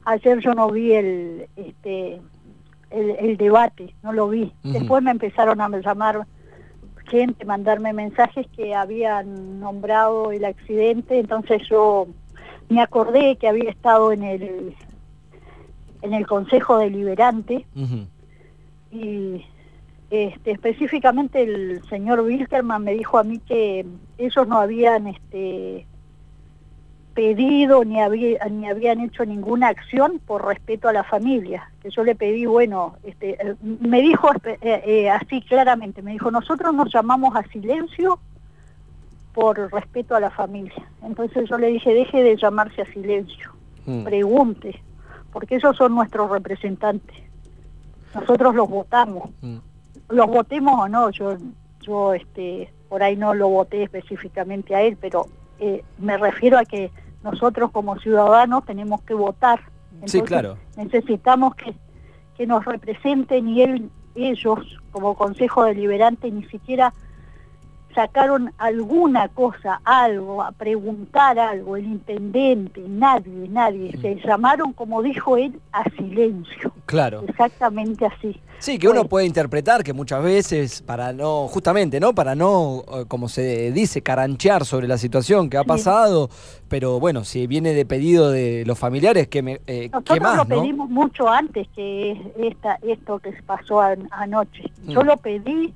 Ayer yo no vi el debate, no lo vi. Después me empezaron a llamar gente, mandarme mensajes que habían nombrado el accidente, entonces yo me acordé que había estado en el Consejo Deliberante y específicamente el señor Wilkerman me dijo a mí que ellos no habían pedido ni habían hecho ninguna acción por respeto a la familia, que yo le pedí, bueno, me dijo así claramente, me dijo, nosotros nos llamamos a silencio por respeto a la familia. Entonces yo le dije, deje de llamarse a silencio, pregunte, porque ellos son nuestros representantes, nosotros los votamos, los votemos o no, yo por ahí no lo voté específicamente a él, pero me refiero a que nosotros como ciudadanos tenemos que votar. Entonces, sí, claro. Necesitamos que nos representen y ellos como Consejo Deliberante ni siquiera sacaron alguna cosa, algo, a preguntar algo, el intendente, nadie, se llamaron, como dijo él, a silencio. Claro. Exactamente así. Sí, que uno puede interpretar que muchas veces, para no, justamente, ¿no? Para no, como se dice, caranchear sobre la situación que ha pasado, pero bueno, si viene de pedido de los familiares, ¿qué nosotros más, lo no? pedimos mucho antes que esto que pasó anoche. Yo lo pedí,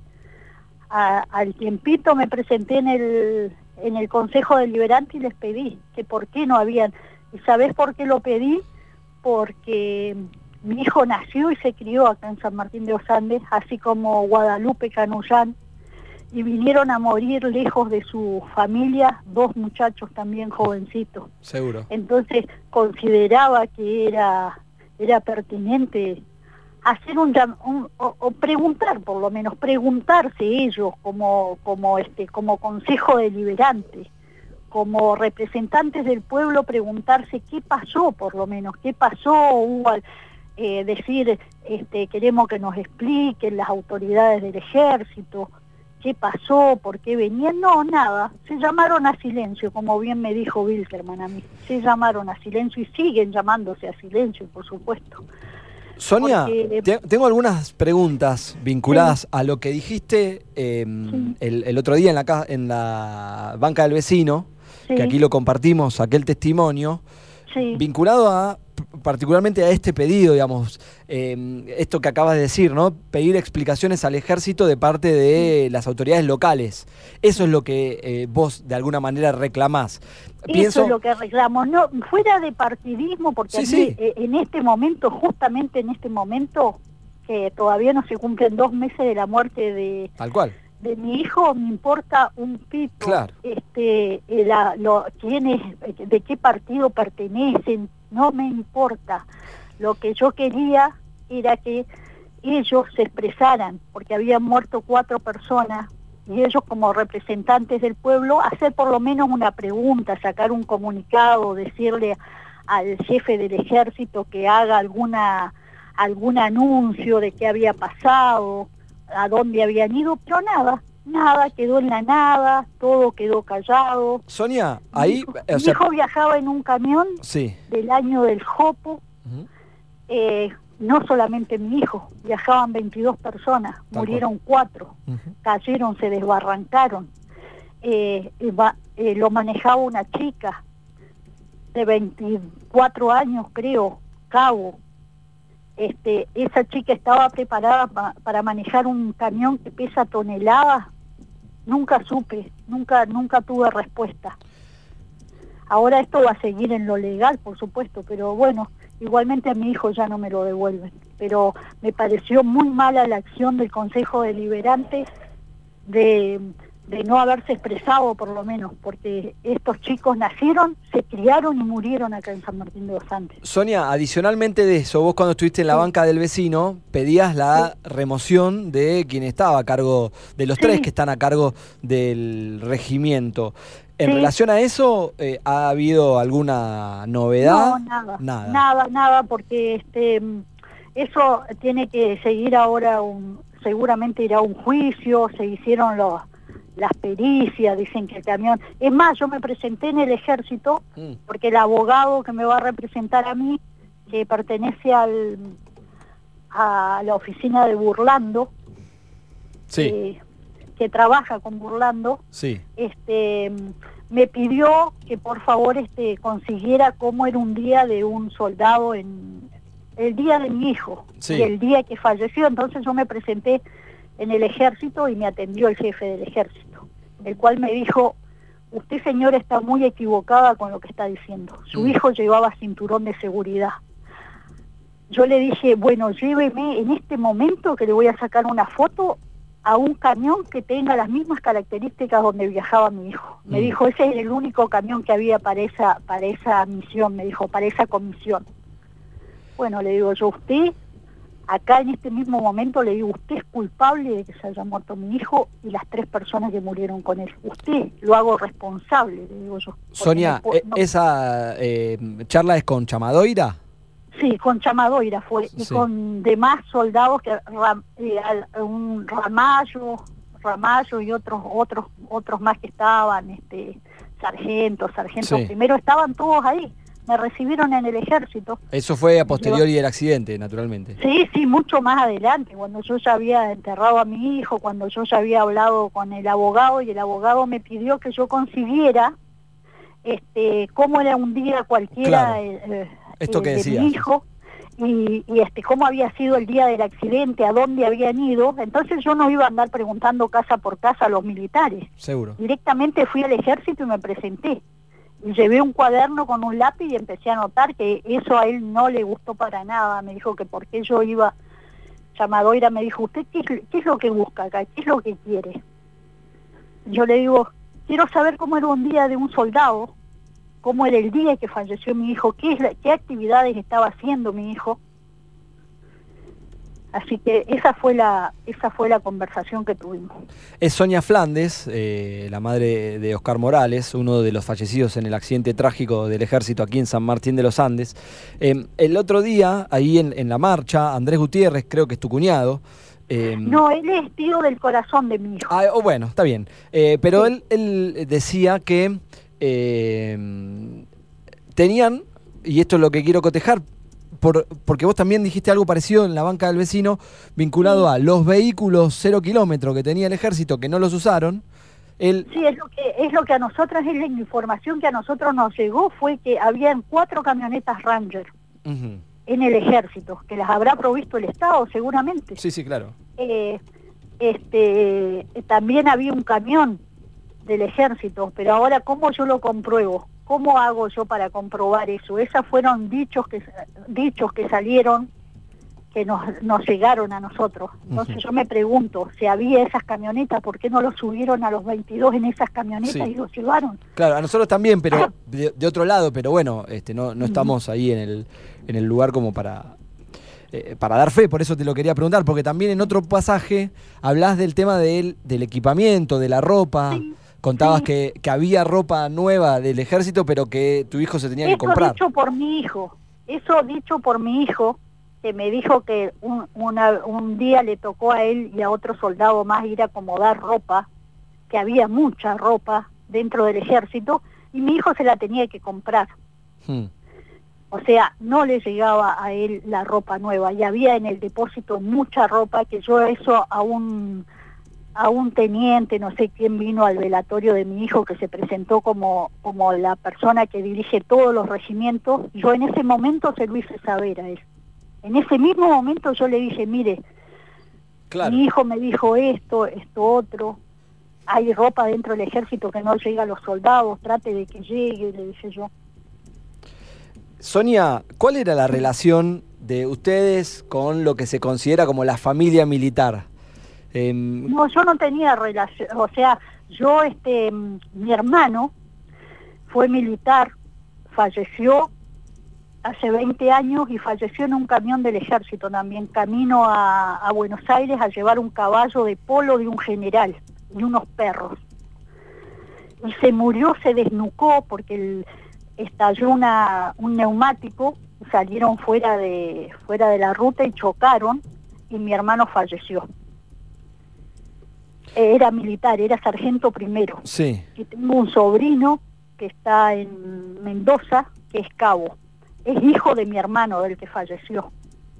al tiempito me presenté en el Consejo Deliberante y les pedí que por qué no habían. ¿Y sabés por qué lo pedí? Porque mi hijo nació y se crió acá en San Martín de los Andes, así como Guadalupe Canullán, y vinieron a morir lejos de su familia 2 muchachos también jovencitos. Seguro. Entonces consideraba que era pertinente hacer o preguntar, por lo menos preguntarse ellos como Consejo Deliberante, como representantes del pueblo, preguntarse qué pasó, por lo menos qué pasó, decir queremos que nos expliquen las autoridades del ejército qué pasó, por qué venían. No, nada, se llamaron a silencio, como bien me dijo Wilkerman a mí, se llamaron a silencio y siguen llamándose a silencio, por supuesto. Sonia, tengo algunas preguntas vinculadas a lo que dijiste el otro día en la banca del vecino, que aquí lo compartimos, aquel testimonio, vinculado particularmente a este pedido, digamos, esto que acabas de decir, ¿no? Pedir explicaciones al ejército de parte de las autoridades locales. Eso es lo que vos de alguna manera reclamás. Eso es lo que reclamo, no fuera de partidismo, porque en este momento, justamente en este momento, que todavía no se cumplen 2 meses de la muerte de mi hijo, me importa un pito. Claro. De qué partido pertenecen, no me importa. Lo que yo quería era que ellos se expresaran, porque habían muerto 4 personas, y ellos como representantes del pueblo, hacer por lo menos una pregunta, sacar un comunicado, decirle al jefe del ejército que haga algún anuncio de qué había pasado, a dónde habían ido, pero nada, quedó en la nada, todo quedó callado. Sonia, ahí... Mi hijo viajaba en un camión del año del Jopo, no solamente mi hijo, viajaban 22 personas, murieron 4, cayeron, se desbarrancaron, lo manejaba una chica de 24 años, creo, cabo. Esa chica estaba preparada para manejar un camión que pesa toneladas. Nunca supe, nunca tuve respuesta. Ahora esto va a seguir en lo legal, por supuesto, pero bueno, igualmente a mi hijo ya no me lo devuelven. Pero me pareció muy mala la acción del Consejo Deliberante de no haberse expresado, por lo menos, porque estos chicos nacieron, se criaron y murieron acá en San Martín de los Andes. Sonia, adicionalmente de eso, vos cuando estuviste en la banca del vecino, pedías la remoción de quien estaba a cargo, de los 3 que están a cargo del regimiento. En relación a eso, ¿ha habido alguna novedad? No, nada, porque eso tiene que seguir ahora, seguramente irá a un juicio, se hicieron las pericias, dicen que el camión... Es más, yo me presenté en el ejército porque el abogado que me va a representar a mí que pertenece a la oficina de Burlando, sí, que trabaja con Burlando, sí, me pidió que por favor consiguiera cómo era un día de un soldado el día de mi hijo, sí, y el día que falleció. Entonces yo me presenté en el ejército y me atendió el jefe del ejército, el cual me dijo: usted, señora, está muy equivocada con lo que está diciendo. Su hijo llevaba cinturón de seguridad. Yo le dije: bueno, lléveme en este momento que le voy a sacar una foto a un camión que tenga las mismas características donde viajaba mi hijo. Me dijo: ese es el único camión que había para esa misión, me dijo, para esa comisión. Bueno, le digo yo: usted, acá en este mismo momento, le digo, usted es culpable de que se haya muerto mi hijo y las 3 personas que murieron con él. Usted lo hago responsable, le digo yo. Sonia, ¿esa charla es con Chamadoira? Sí, con Chamadoira fue, sí. Y con demás soldados, un Ramallo y otros más que estaban, sargentos, sí. Primero estaban todos ahí, me recibieron en el ejército. Eso fue a posteriori del accidente, naturalmente. Sí, mucho más adelante, cuando yo ya había enterrado a mi hijo, cuando yo ya había hablado con el abogado, y el abogado me pidió que yo consiguiera cómo era un día cualquiera. Claro. Esto que decías. De mi hijo, y cómo había sido el día del accidente, a dónde habían ido. Entonces yo no iba a andar preguntando casa por casa a los militares. Seguro. Directamente fui al ejército y me presenté. Y llevé un cuaderno con un lápiz y empecé a anotar, que eso a él no le gustó para nada. Me dijo que por qué yo iba. Chamadoira me dijo: ¿usted qué es lo que busca acá? ¿Qué es lo que quiere? Yo le digo: quiero saber cómo era un día de un soldado, cómo era el día que falleció mi hijo, qué actividades estaba haciendo mi hijo. Así que esa fue la conversación que tuvimos. Es Sonia Flandes, la madre de Oscar Morales, uno de los fallecidos en el accidente trágico del ejército aquí en San Martín de los Andes. El otro día, ahí en la marcha, Andrés Gutiérrez, creo que es tu cuñado. No, él es tío del corazón de mi hijo. Bueno, está bien. Pero sí. Él decía que tenían, y esto es lo que quiero cotejar, porque vos también dijiste algo parecido en la banca del vecino, vinculado a los vehículos 0 kilómetros que tenía el ejército, que no los usaron. Sí, es lo que a nosotros, es la información que a nosotros nos llegó, fue que habían 4 camionetas Ranger en el ejército, que las habrá provisto el Estado seguramente. Sí, claro. También había un camión del ejército, pero ahora ¿cómo yo lo compruebo? ¿Cómo hago yo para comprobar eso? Esos fueron dichos que salieron, que nos llegaron a nosotros. Entonces yo me pregunto, si había esas camionetas, ¿por qué no los subieron a los 22 en esas camionetas y los llevaron? Claro, a nosotros también, pero de otro lado, pero bueno, no estamos ahí en el lugar como para dar fe, por eso te lo quería preguntar, porque también en otro pasaje hablás del tema del equipamiento, de la ropa. Sí. Contabas que había ropa nueva del ejército, pero que tu hijo se tenía que comprar. Eso dicho por mi hijo, que me dijo que un día le tocó a él y a otro soldado más ir a acomodar ropa, que había mucha ropa dentro del ejército, y mi hijo se la tenía que comprar. O sea, no le llegaba a él la ropa nueva, y había en el depósito mucha ropa, que yo eso a un teniente, no sé quién vino al velatorio de mi hijo, que se presentó como la persona que dirige todos los regimientos. Yo en ese momento se lo hice saber a él. En ese mismo momento yo le dije: mire, claro, mi hijo me dijo esto otro, hay ropa dentro del ejército que no llega a los soldados, trate de que llegue, le dije yo. Sonia, ¿cuál era la relación de ustedes con lo que se considera como la familia militar? No, yo no tenía relación, o sea, yo, mi hermano fue militar, falleció hace 20 años y falleció en un camión del ejército también, camino a Buenos Aires a llevar un caballo de polo de un general y unos perros. Y se murió, se desnucó porque estalló un neumático, salieron fuera de la ruta y chocaron, y mi hermano falleció. Era militar, era sargento primero. Sí. Y tengo un sobrino que está en Mendoza, que es cabo. es hijo de mi hermano, del que falleció.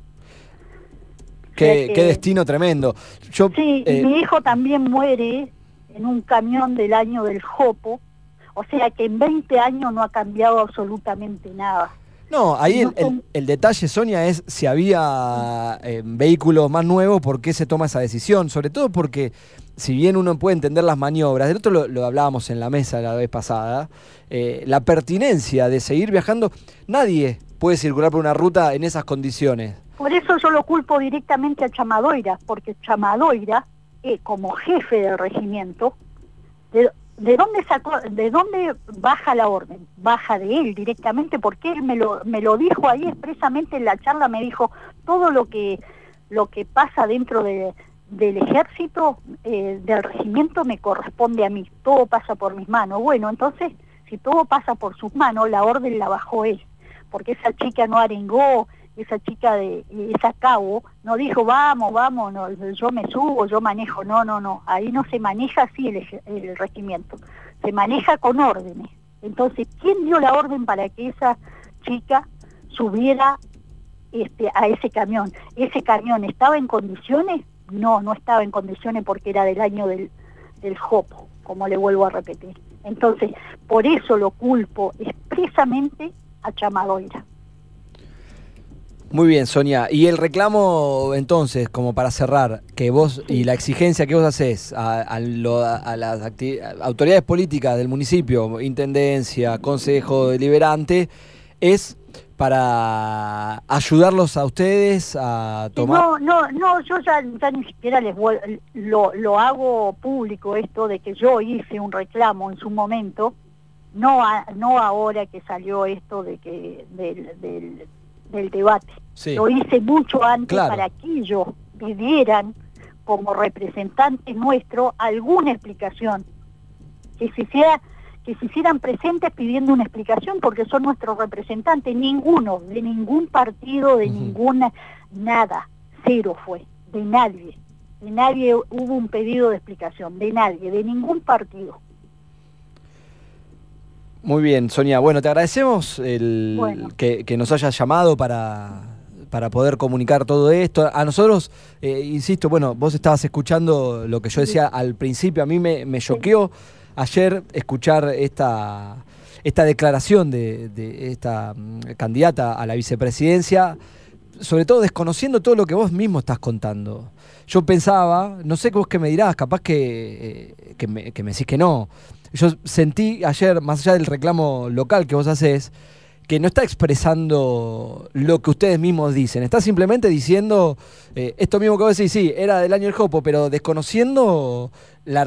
Qué destino tremendo. Sí, mi hijo también muere en un camión del año del Jopo, o sea que en 20 años no ha cambiado absolutamente nada. No, ahí el detalle, Sonia, es si había vehículos más nuevos, ¿por qué se toma esa decisión? Sobre todo porque, si bien uno puede entender las maniobras, del otro lo hablábamos en la mesa la vez pasada, la pertinencia de seguir viajando, nadie puede circular por una ruta en esas condiciones. Por eso yo lo culpo directamente a Chamadoira, porque Chamadoira, como jefe del regimiento, ¿de dónde baja la orden? Baja de él directamente, porque él me lo dijo ahí expresamente en la charla, me dijo, todo lo que pasa dentro del ejército, del regimiento, me corresponde a mí, todo pasa por mis manos. Bueno, entonces, si todo pasa por sus manos, la orden la bajó él, porque esa chica no arengó, esa chica esa cabo, no dijo, vamos, no, yo me subo, yo manejo, no, ahí no se maneja así el regimiento, se maneja con órdenes. Entonces, ¿quién dio la orden para que esa chica subiera a ese camión? ¿Ese camión estaba en condiciones? No estaba en condiciones porque era del año del Jopo, como le vuelvo a repetir. Entonces, por eso lo culpo expresamente a Chamadoira. Muy bien, Sonia. Y el reclamo, entonces, como para cerrar, que vos y la exigencia que vos hacés a las autoridades políticas del municipio, intendencia, consejo deliberante, es para ayudarlos a ustedes a tomar... No, yo ya ni siquiera lo hago público esto de que yo hice un reclamo en su momento, no ahora que salió esto de que del debate. Sí. Lo hice mucho antes, claro, para que ellos pidieran como representantes nuestros alguna explicación, que se hicieran presentes pidiendo una explicación, porque son nuestros representantes. Ninguno, de ningún partido, de ninguna, nada, cero fue, de nadie hubo un pedido de explicación, de nadie, de ningún partido. Muy bien, Sonia. Bueno, te agradecemos que nos hayas llamado para poder comunicar todo esto. A nosotros, insisto, bueno, vos estabas escuchando lo que yo decía al principio. A mí me choqueó ayer escuchar esta declaración de esta candidata a la vicepresidencia, sobre todo desconociendo todo lo que vos mismo estás contando. Yo pensaba, no sé vos qué me dirás, capaz que me decís que no. Yo sentí ayer, más allá del reclamo local que vos hacés, que no está expresando lo que ustedes mismos dicen. Está simplemente diciendo esto mismo que vos decís, sí, era del año del Jopo, pero desconociendo la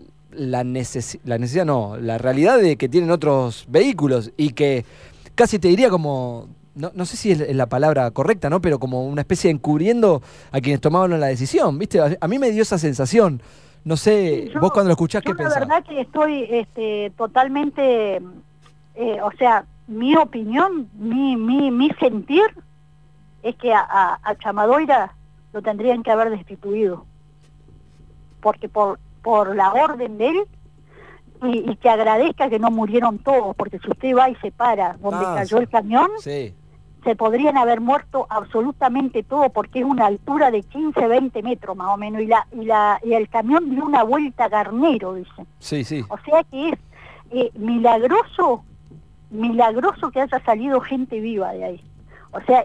necesidad, no, la realidad de que tienen otros vehículos y que casi te diría como, no sé si es la palabra correcta, ¿no? Pero como una especie de encubriendo a quienes tomaban la decisión, ¿viste? A mí me dio esa sensación. No sé, vos cuando lo escuchás, ¿qué pensás? La verdad que estoy totalmente, o sea, mi opinión, mi sentir es que a Chamadoira lo tendrían que haber destituido, porque por la orden de él, y que agradezca que no murieron todos, porque si usted va y se para donde cayó el camión, sí, se podrían haber muerto absolutamente todos, porque es una altura de 15, 20 metros más o menos, y el camión dio una vuelta garnero, dicen. Sí, sí. O sea que es milagroso que haya salido gente viva de ahí. O sea,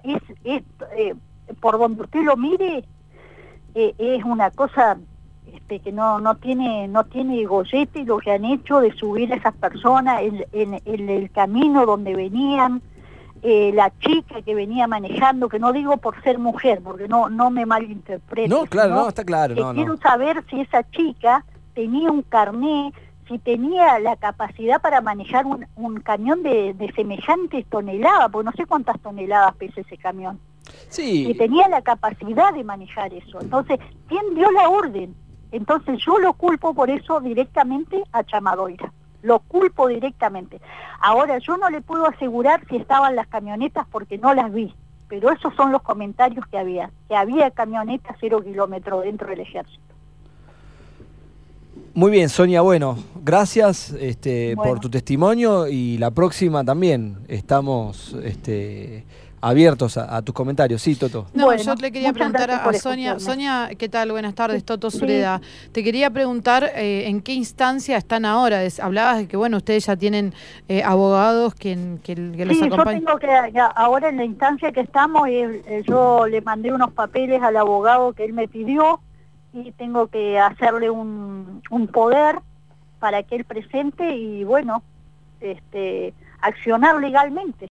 por donde usted lo mire, es una cosa que no tiene gollete lo que han hecho de subir a esas personas en el camino donde venían. La chica que venía manejando, que no digo por ser mujer, porque no me malinterprete. No, claro, no, está claro. Quiero saber si esa chica tenía un carné, si tenía la capacidad para manejar un camión de semejantes toneladas, porque no sé cuántas toneladas pesa ese camión. Sí. Si tenía la capacidad de manejar eso. Entonces, ¿quién dio la orden? Entonces yo lo culpo por eso directamente a Chamadoira. Lo culpo directamente. Ahora, yo no le puedo asegurar si estaban las camionetas porque no las vi, pero esos son los comentarios que había camionetas 0 kilómetros dentro del ejército. Muy bien, Sonia, bueno, gracias por tu testimonio y la próxima también estamos abiertos a tus comentarios. Sí, Toto. No, bueno, yo le quería preguntar a Sonia. Sonia, ¿qué tal? Buenas tardes, Toto Sureda. Te quería preguntar en qué instancia están ahora. Hablabas de que, bueno, ustedes ya tienen abogados que los acompañan. Yo tengo que, ahora en la instancia que estamos, yo le mandé unos papeles al abogado que él me pidió y tengo que hacerle un poder para que él presente y, bueno, accionar legalmente.